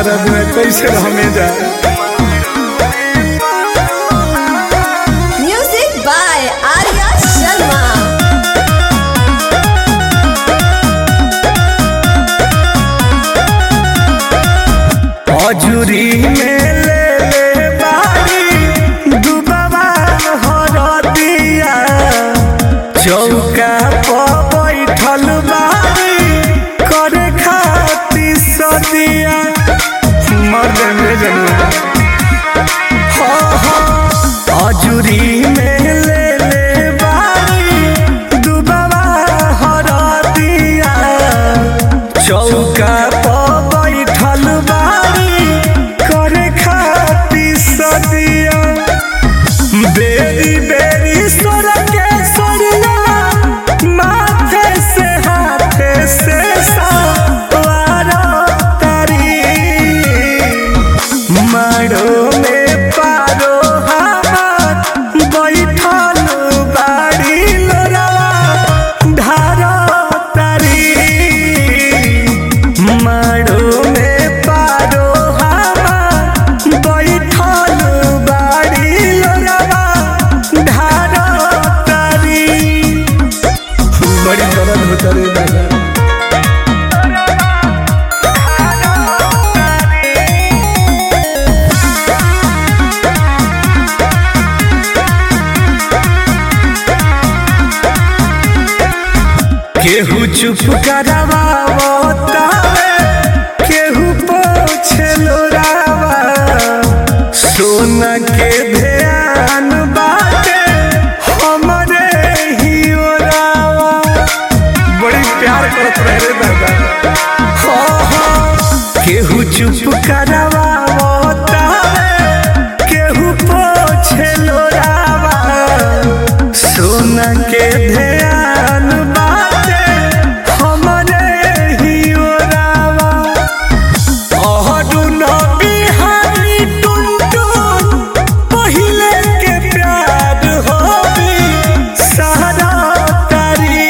तारा में कैसे हमें जा। Music by Arya Sharma. हजूरी में ले ले बारी दुबारा हरदिया चौका पर बैठल बारी करे खाती सदिया मर में जनुआ। हजूरी में ले ले बारी दुबारा हरदिया चौका पर बैठल बारी करे खाती सदिया बेरी बेरी सोर के सोरिया माथे से हाथे से सवारो तारी मारो में पारो हाथ बैठल बाड़ी लोरावा धारो तारी मारो में पारो हाथ बैठल बाड़ी लोरावा धारो तारी। बड़ी दर्द होता रे दादा। केहू चुप करावे केहू पोछे लोरावा सोना के ध्यान बाटे हमरे ही ओरावा। बड़ी प्यार करत रहे रे दादा। केहू चुप करावा केहू पोछे लोरावा सोना के ध्यान बाटे हमरे ही ओरावा। अहरुण बिहारी टुनटुन पहिले के प्यार होबी सारा तारी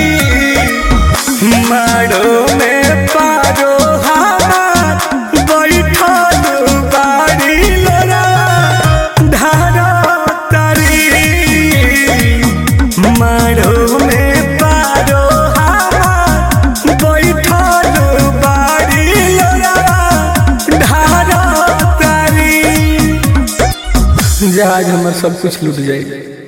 मारो में पारो हाथ बैठल बाड़ी लोरावा धारो तारी मारो में पारो हाथ बैठल बाड़ी लोरावा धारो तारी। जहाज हमर सब कुछ लूट जाए।